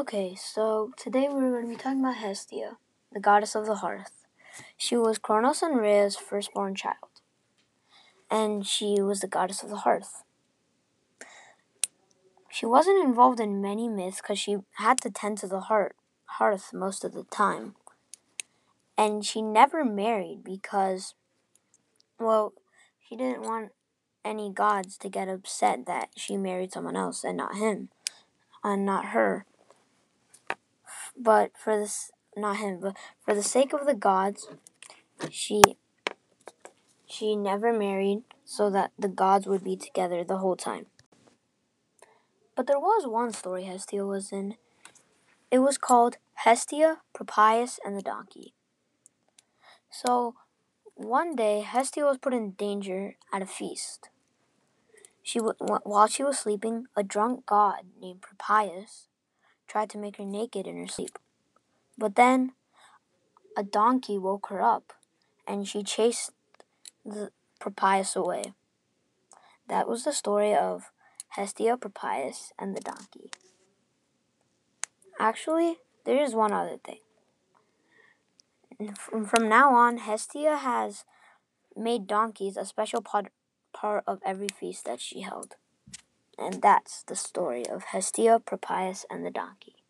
Okay, so today we're going to be talking about Hestia, the goddess of the hearth. She was Kronos and Rhea's firstborn child, and she was the goddess of the hearth. She wasn't involved in many myths because she had to tend to the hearth most of the time. And she never married because, she didn't want any gods to get upset that she married someone else and not him, and not her. But for this, not him, but for the sake of the gods, she never married so that the gods would be together the whole time. But there was one story Hestia was in. It was called Hestia, Propius, and the Donkey. So one day Hestia was put in danger at a feast. While she was sleeping, a drunk god named Propius tried to make her naked in her sleep. But then a donkey woke her up, and she chased the Propius away. That was the story of Hestia, Propius, and the donkey. Actually, there is one other thing. From now on, Hestia has made donkeys a special part of every feast that she held. And that's the story of Hestia, Propius, and the donkey.